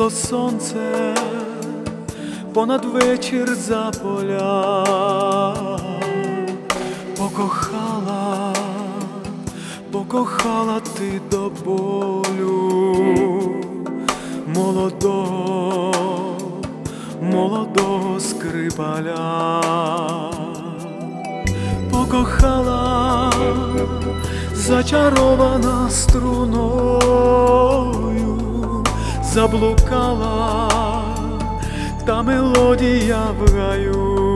Сіло сонце понад вечір за поля, покохала, покохала ти до болю молодого, молодого скрипаля. Покохала, зачарована струною, заблукала та мелодія в гаю,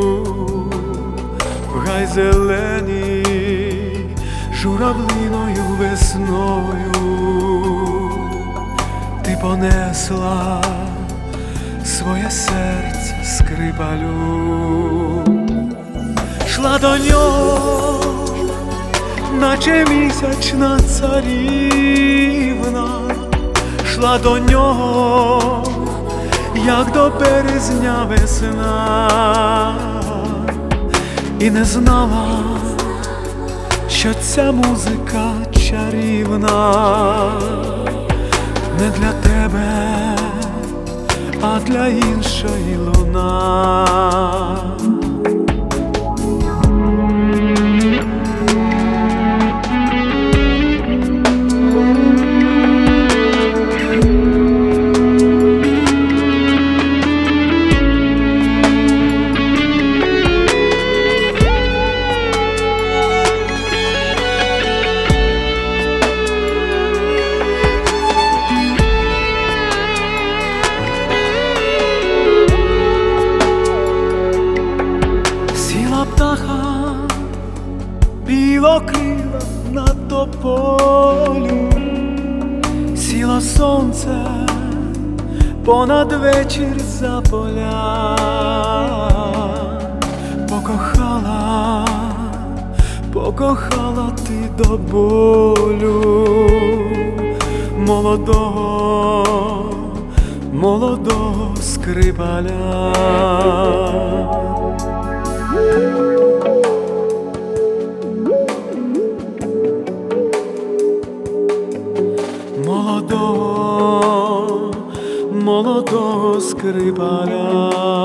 в гай зелений журавлиною весною ти понесла своє серце скрипалю. Шла до нього, наче місячна царівна, шла до нього, як до березня весна, і не знала, що ця музика чарівна не для тебе, а для іншої луна. Птаха білокрила на тополю, сіло сонце понад вечір за поля, покохала, покохала ти до болю молодого, молодого скрипаля. Молодого, молодого скрипаля.